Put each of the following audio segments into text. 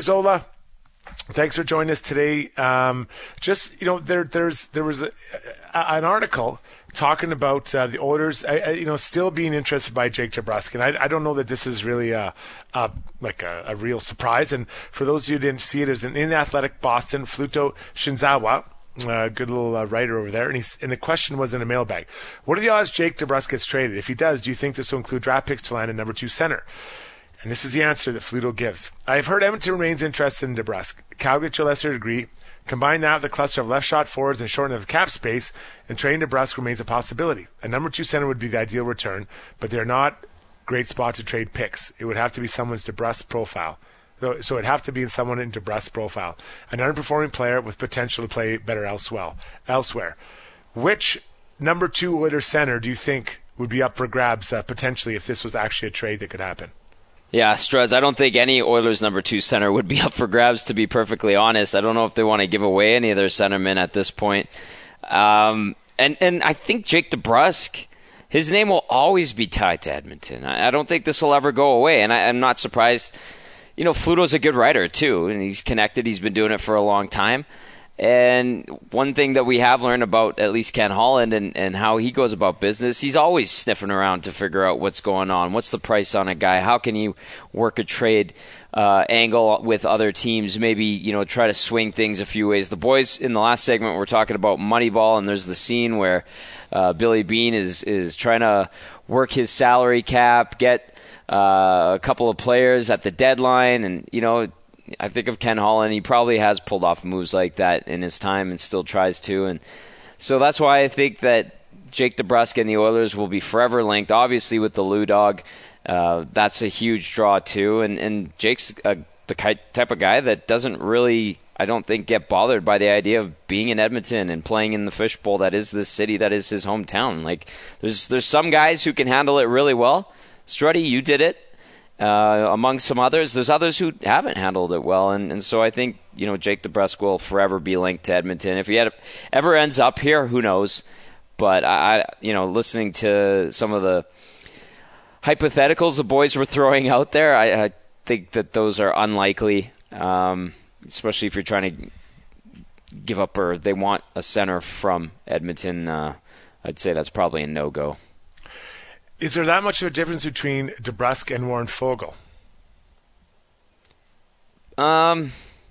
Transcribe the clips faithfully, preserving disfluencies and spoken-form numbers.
Zola, thanks for joining us today. Um, just, you know, there there's there was a, a, an article talking about uh, the Oilers, uh, you know, still being interested by Jake DeBrusk. And I, I don't know that this is really a, a like a, a real surprise. And for those of you who didn't see it, there's an in Athletic Boston, Fluto Shinzawa, a uh, good little uh, writer over there. And, he's, and the question was in a mailbag. What are the odds Jake DeBrusk gets traded? If he does, do you think this will include draft picks to land a number two center? And this is the answer that Fluto gives. I have heard Edmonton remains interested in DeBrusk. Calgary to a lesser degree. Combine that with a cluster of left shot forwards and shortening of cap space, and trading DeBrusk remains a possibility. A number two center would be the ideal return, but they're not great spot to trade picks. It would have to be someone's DeBrusk profile. So, so it'd have to be in someone in DeBrusk's profile. An underperforming player with potential to play better elsewhere. Elsewhere. Which number two Oilers center do you think would be up for grabs uh, potentially if this was actually a trade that could happen? Yeah, Struds, I don't think any Oilers number two center would be up for grabs, to be perfectly honest. I don't know if they want to give away any of their centermen at this point. Um, and, and I think Jake DeBrusk, his name will always be tied to Edmonton. I, I don't think this will ever go away, and I, I'm not surprised. You know, Fluto's a good writer, too, and he's connected. He's been doing it for a long time. And one thing that we have learned about at least Ken Holland and, and how he goes about business, he's always sniffing around to figure out what's going on. What's the price on a guy? How can you work a trade uh, angle with other teams? Maybe, you know, try to swing things a few ways. The boys in the last segment were talking about Moneyball, and there's the scene where uh, Billy Beane is, is trying to work his salary cap, get uh, a couple of players at the deadline, and, you know, I think of Ken Holland. He probably has pulled off moves like that in his time and still tries to. And so that's why I think that Jake DeBrusk and the Oilers will be forever linked. Obviously, with the Lou Dog, uh, that's a huge draw too. And, and Jake's uh, the type of guy that doesn't really, I don't think, get bothered by the idea of being in Edmonton and playing in the fishbowl that is this city, that is his hometown. Like, there's there's some guys who can handle it really well. Struddy, you did it. Uh, among some others, there's others who haven't handled it well, and, and so I think, you know, Jake DeBrusk will forever be linked to Edmonton. If he had, ever ends up here, who knows? But I, you know, listening to some of the hypotheticals the boys were throwing out there, I, I think that those are unlikely, um, especially if you're trying to give up or they want a center from Edmonton. Uh, I'd say that's probably a no-go. Is there that much of a difference between DeBrusk and Warren Foegele? Um,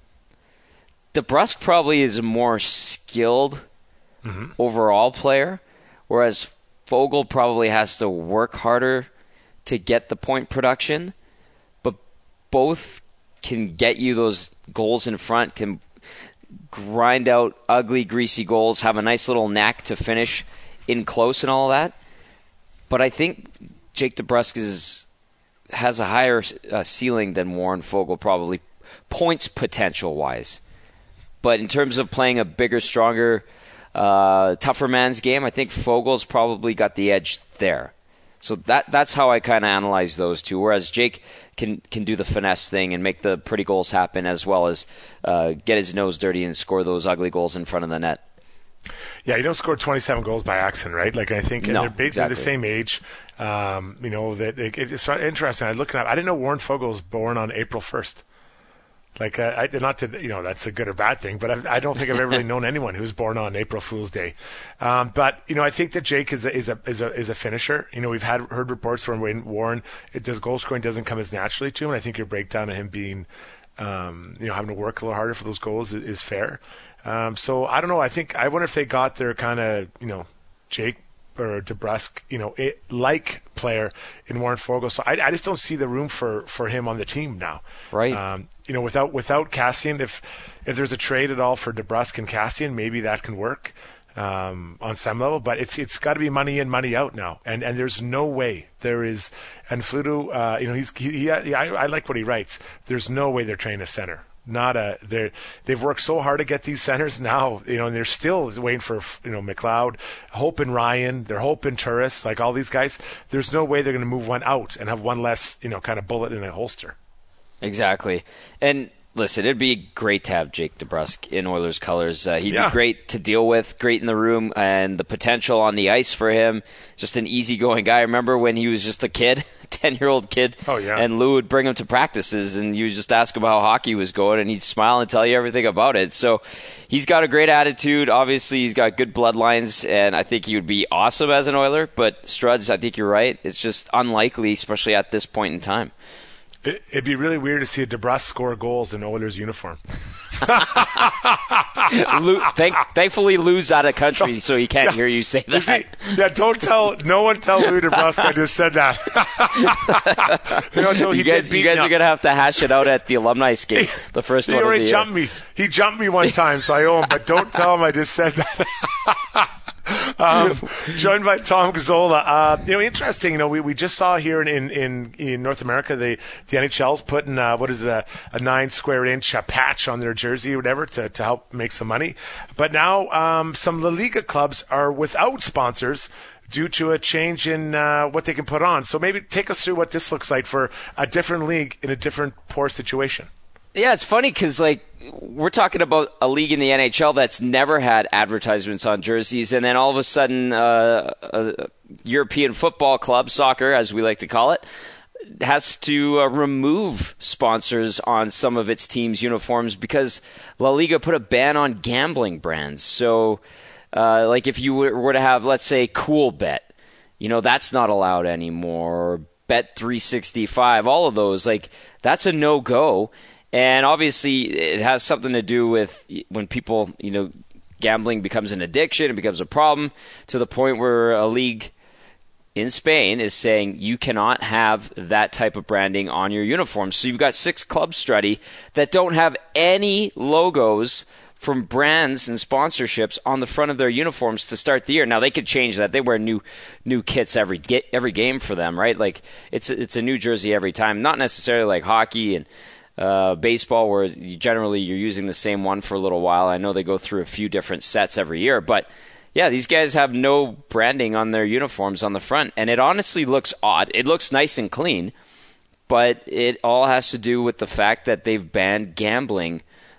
DeBrusk probably is a more skilled mm-hmm. overall player, whereas Foegele probably has to work harder to get the point production. But both can get you those goals in front, can grind out ugly, greasy goals, have a nice little knack to finish in close and all that. But I think Jake DeBrusk is, has a higher uh, ceiling than Warren Foegele, probably points potential-wise. But in terms of playing a bigger, stronger, uh, tougher man's game, I think Fogel's probably got the edge there. So that that's how I kind of analyze those two, whereas Jake can, can do the finesse thing and make the pretty goals happen as well as uh, get his nose dirty and score those ugly goals in front of the net. Yeah, you don't score twenty-seven goals by accident, right? Like, I think no, they're basically exactly. the same age. Um, you know, that it, it's interesting. I was looking up. I didn't know Warren Foegele was born on April first. Like, uh, I, not that, you know, that's a good or bad thing, but I, I don't think I've ever really known anyone who's born on April Fool's Day. Um, but, you know, I think that Jake is a, is a, is a, is a finisher. You know, we've had heard reports from when Warren, it does goal scoring doesn't come as naturally to him. And I think your breakdown of him being, um, you know, having to work a little harder for those goals is, is fair. Um, so I don't know. I think, I wonder if they got their kind of, you know, Jake or DeBrusk, you know, it, like player in Warren Foegele. So I, I just don't see the room for, for him on the team now. Right. Um, you know, without without Kassian, if if there's a trade at all for DeBrusk and Kassian, maybe that can work um, on some level. But it's it's got to be money in, money out now, and and there's no way there is. And Fluto, uh, you know, he's he, he I, I like what he writes. There's no way they're training a center. Not a they they've worked so hard to get these centers now, you know, and they're still waiting for, you know, McLeod, hoping Ryan, they're hoping Turris, like all these guys. There's no way they're going to move one out and have one less, you know, kind of bullet in a holster. Exactly. And listen, it'd be great to have Jake DeBrusk in Oilers colors. Uh, he'd yeah. be great to deal with, great in the room, and the potential on the ice for him. Just an easygoing guy. I remember when he was just a kid, ten-year-old kid, oh, yeah. and Lou would bring him to practices, and you would just ask him how hockey was going, and he'd smile and tell you everything about it. So he's got a great attitude. Obviously, he's got good bloodlines, and I think he would be awesome as an Oiler. But Struds, I think you're right. It's just unlikely, especially at this point in time. It, it'd be really weird to see a DeBrusk score goals in Oilers uniform. Lou, thank, thankfully, Lou's out of country, so he can't yeah. hear you say that. See, yeah, don't tell, no one tell Lou DeBrusk I just said that. you know, you guys, you guys are going to have to hash it out at the alumni skate, the first he one of the already year. jumped me. He jumped me one time, so I owe him, but don't tell him I just said that. um, joined by Tom Gazzola. Uh, you know, interesting. You know, we, we just saw here in, in, in North America the, the N H L's putting uh, what is it a, a nine square inch uh, patch on their jersey or whatever to, to help make some money. But now um, some La Liga clubs are without sponsors due to a change in uh, what they can put on. So maybe take us through what this looks like for a different league in a different poor situation. Yeah, it's funny because, like, we're talking about a league in the N H L that's never had advertisements on jerseys, and then all of a sudden uh, a European football club, soccer as we like to call it, has to uh, remove sponsors on some of its teams' uniforms because La Liga put a ban on gambling brands. So, uh, like, if you were to have, let's say, Cool Bet, you know, that's not allowed anymore, or Bet three sixty-five, all of those, like, that's a no-go. And obviously, it has something to do with when people, you know, gambling becomes an addiction, it becomes a problem to the point where a league in Spain is saying you cannot have that type of branding on your uniform. So you've got six clubs, Struddy, that don't have any logos from brands and sponsorships on the front of their uniforms to start the year. Now, they could change that. They wear new new kits every every game for them, right? Like, it's it's a new jersey every time. Not necessarily like hockey and Uh, baseball, where you generally you're using the same one for a little while. I know they go through a few different sets every year, but yeah, these guys have no branding on their uniforms on the front, and it honestly looks odd. It looks nice and clean, but it all has to do with the fact that they've banned gambling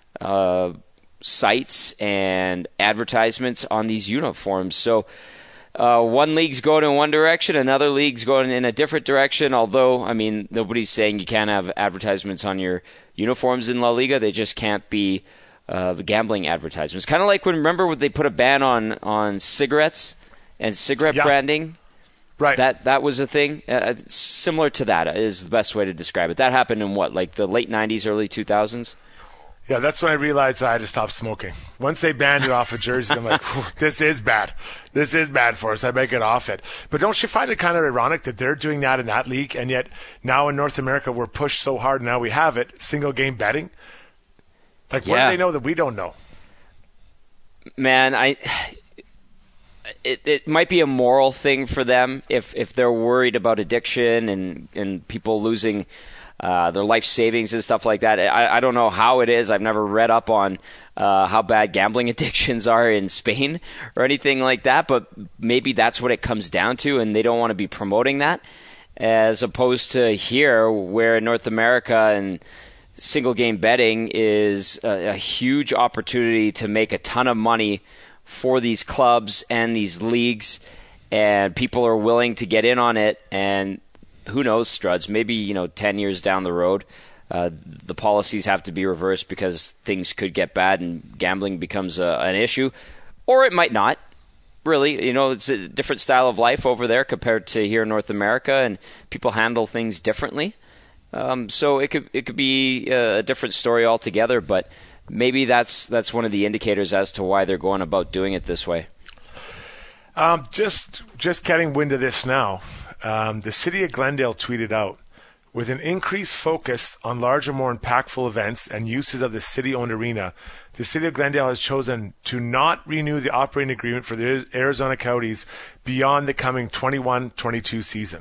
uh, sites and advertisements on these uniforms. So Uh, one league's going in one direction, another league's going in a different direction, although, I mean, nobody's saying you can't have advertisements on your uniforms in La Liga. They just can't be uh, gambling advertisements. Kind of like when, remember when they put a ban on, on cigarettes and cigarette yeah. branding? Right. That that was a thing. Uh, similar to that is the best way to describe it. That happened in what, like the late nineties, early two thousands? Yeah, that's when I realized I had to stop smoking. Once they banned it off of jerseys, I'm like, this is bad. This is bad for us. I better get off it. But don't you find it kind of ironic that they're doing that in that league, and yet now in North America we're pushed so hard, and now we have it, single game betting? Like, what yeah. do they know that we don't know? Man, I... It it might be a moral thing for them if, if they're worried about addiction and, and people losing uh, their life savings and stuff like that. I, I don't know how it is. I've never read up on uh, how bad gambling addictions are in Spain or anything like that, but maybe that's what it comes down to, and they don't want to be promoting that, as opposed to here where in North America and single game betting is a, a huge opportunity to make a ton of money for these clubs and these leagues, and people are willing to get in on it. And who knows, Struds, maybe, you know, ten years down the road, uh, the policies have to be reversed because things could get bad and gambling becomes a, an issue. Or it might not. Really, you know, it's a different style of life over there compared to here in North America, and people handle things differently. Um, so it could it could be a different story altogether, but maybe that's that's one of the indicators as to why they're going about doing it this way. Um, just just getting wind of this now. Um, the city of Glendale tweeted out, with an increased focus on larger, more impactful events and uses of the city-owned arena, the city of Glendale has chosen to not renew the operating agreement for the Arizona Coyotes beyond the coming twenty-one twenty-two season.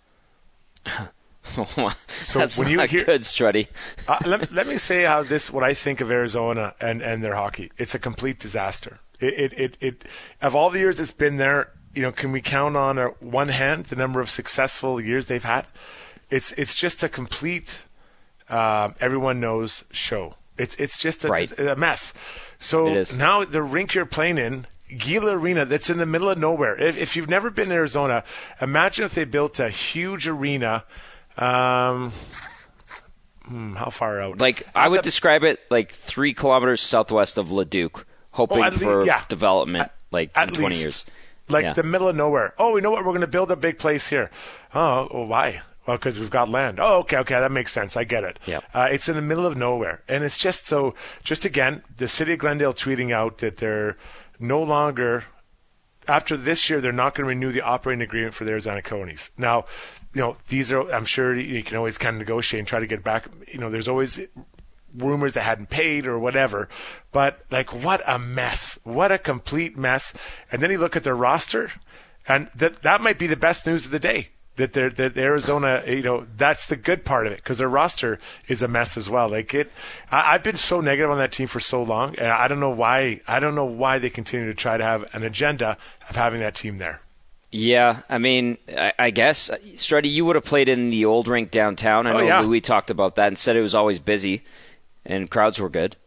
So that's when you not hear, good, Struddy. uh, let, let me say how this, what I think of Arizona and, and their hockey. It's a complete disaster. It, it, it, it, of all the years it's been there, you know, can we count on a, one hand the number of successful years they've had? It's, it's just a complete um, everyone knows show. It's it's just a, right. a mess. So now the rink you're playing in, Gila Arena, that's in the middle of nowhere. If, if you've never been to Arizona, imagine if they built a huge arena. Um, hmm, how far out? Like I would the, describe it like three kilometers southwest of Leduc, hoping oh, for least, yeah. development at, like at in twenty least. years. Like yeah. the middle of nowhere. Oh, you know what? We're going to build a big place here. Oh, well, why? Well, because we've got land. Oh, okay, okay, that makes sense. I get it. Yep. Uh, it's in the middle of nowhere. And it's just so, just again, the city of Glendale tweeting out that they're no longer, after this year, they're not going to renew the operating agreement for the Arizona Coyotes. Now, you know, these are, I'm sure you can always kind of negotiate and try to get back. You know, there's always rumors that hadn't paid or whatever. But, like, what a mess. What a complete mess. And then you look at their roster, and that that might be the best news of the day. That they're that Arizona, you know, that's the good part of it, because their roster is a mess as well. Like it, I, I've been so negative on that team for so long, and I don't know why. I don't know why they continue to try to have an agenda of having that team there. Yeah, I mean, I, I guess Struddy, you would have played in the old rink downtown. I know oh, yeah. Louis talked about that and said it was always busy, and crowds were good.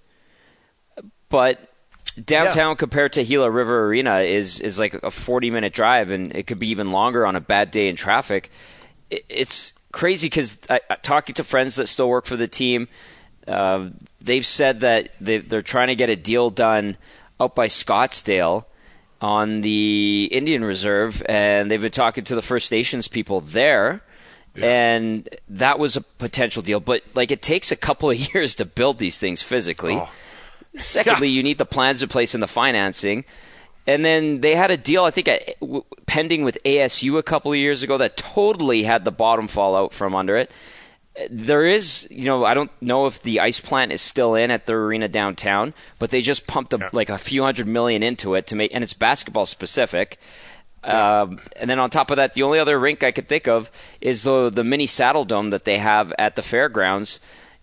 But downtown yeah. compared to Gila River Arena is is like a forty minute drive, and it could be even longer on a bad day in traffic. It, it's crazy because talking to friends that still work for the team, uh, they've said that they, they're trying to get a deal done out by Scottsdale on the Indian Reserve, and they've been talking to the First Nations people there. Yeah. And that was a potential deal, but like it takes a couple of years to build these things physically. Oh. Secondly, yeah. you need the plans in place and the financing. And then they had a deal, I think, at, w- pending with A S U a couple of years ago that totally had the bottom fall out from under it. There is, you know, I don't know if the ice plant is still in at the arena downtown, but they just pumped a, yeah. like a few hundred million into it to make, and it's basketball specific. Yeah. Um, and then on top of that, the only other rink I could think of is the the mini Saddle Dome that they have at the fairgrounds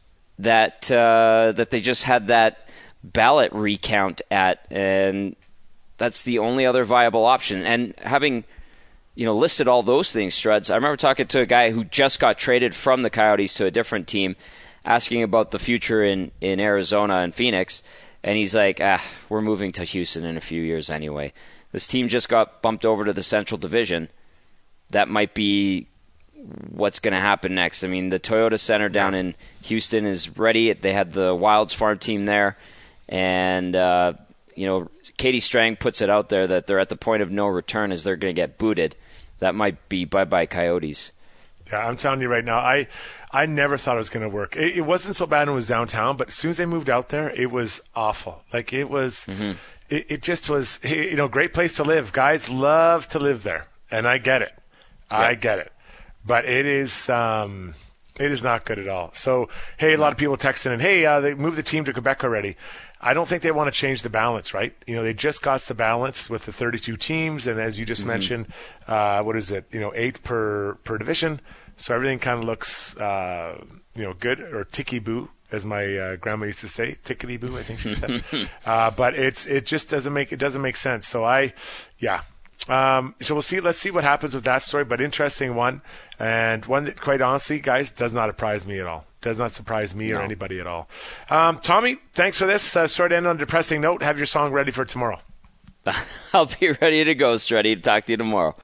that uh, that they just had that ballot recount at, and that's the only other viable option. And having, you know, listed all those things, Struds, I remember talking to a guy who just got traded from the Coyotes to a different team, asking about the future in, in Arizona and Phoenix, and he's like, ah, we're moving to Houston in a few years anyway. This team just got bumped over to the Central Division. That might be what's going to happen next. I mean, the Toyota Center down in Houston is ready. They had the Wilds farm team there. And, uh, you know, Katie Strang puts it out there that they're at the point of no return as they're going to get booted. That might be bye-bye Coyotes. Yeah, I'm telling you right now, I I never thought it was going to work. It, it wasn't so bad when it was downtown, but as soon as they moved out there, it was awful. Like, it was, mm-hmm. it, it just was, you know, great place to live. Guys love to live there, and I get it. Yeah. I get it. But it is... Um, It is not good at all. So, hey, a lot of people texting in, hey, uh, they moved the team to Quebec already. I don't think they want to change the balance, right? You know, they just got the balance with the thirty-two teams, and as you just mm-hmm. mentioned, uh, what is it? You know, eight per per division. So everything kind of looks, uh, you know, good, or ticky-boo, as my uh, grandma used to say, tickety-boo, I think she said. uh, but it's it just doesn't make it doesn't make sense. So I, yeah. Um, so we'll see. Let's see what happens with that story. But interesting one, and one that, quite honestly, guys, does not surprise me at all. Does not surprise me no. or anybody at all. Um, Tommy, thanks for this. Uh, sorry to end on a depressing note. Have your song ready for tomorrow. I'll be ready to go, Struddy. Talk to you tomorrow.